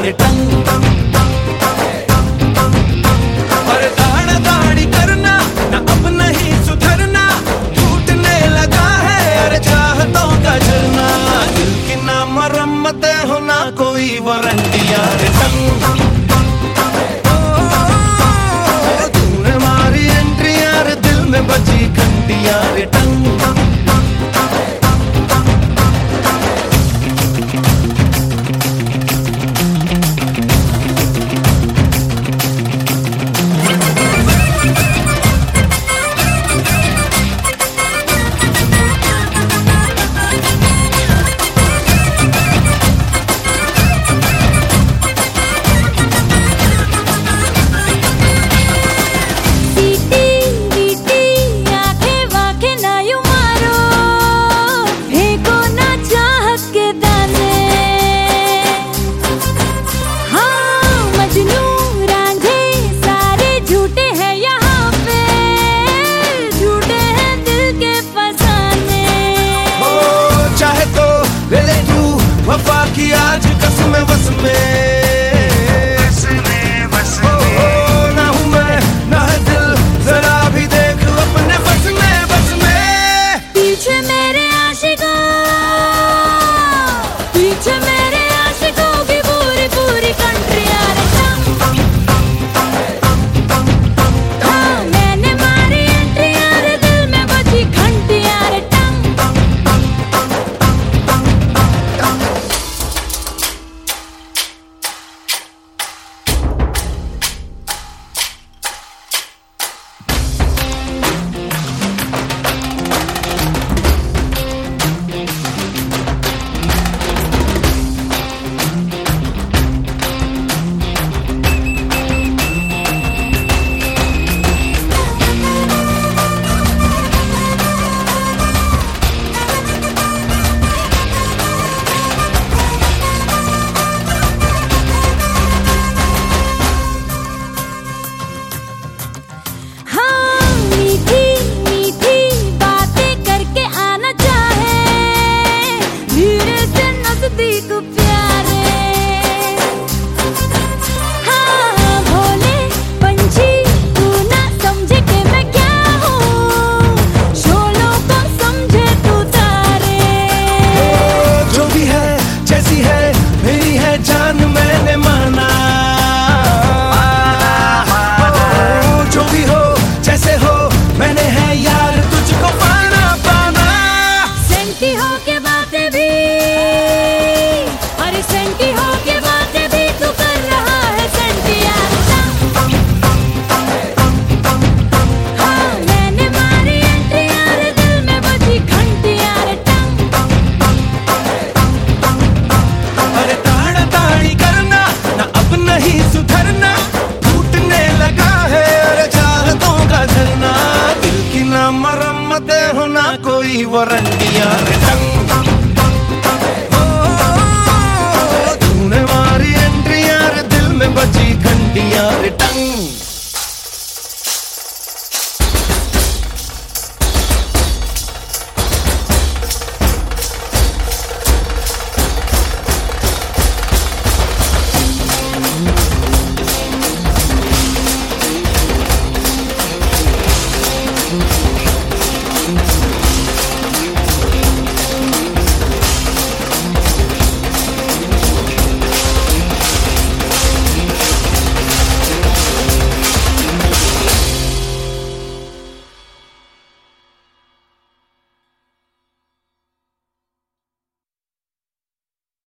रे टंग। अरे दाढ़ा दाढ़ी करना ना अब नहीं सुधरना, टूटने लगा है अरे चाहतों का झरना। दिल की ना मरम्मत हो ना कोई वारंटी रे टंग। तूने मारी एंट्री यार दिल में बची घंटियां रे टंग। वफा की आज कसम बस में ना हूँ मैं ना है दिल, जरा भी देख अपने बस में। पीछे मेरे आशिकों की पूरी पूरी कंट्री आ रही। हाँ मैंने मारी एंट्री यार दिल में बची घंटी यार टंग। जान मैंने माना जो भी हो जैसे हो मैंने है यार तुझको पाना पाना। सेंटी हो के बातें भी, अरे सेंटी हो के बातें भी तू कर रहा है सेंटी यार। हाँ मैंने मारी एंट्री यार दिल में बची घंटी यार टंग। अरे दाढ़ा दाढ़ी करना ना अब नहीं सुधरना, टूटने लगा है अरे चाहतों का झरना। दिल की ना मरम्मत हो ना कोई वारंटी रे।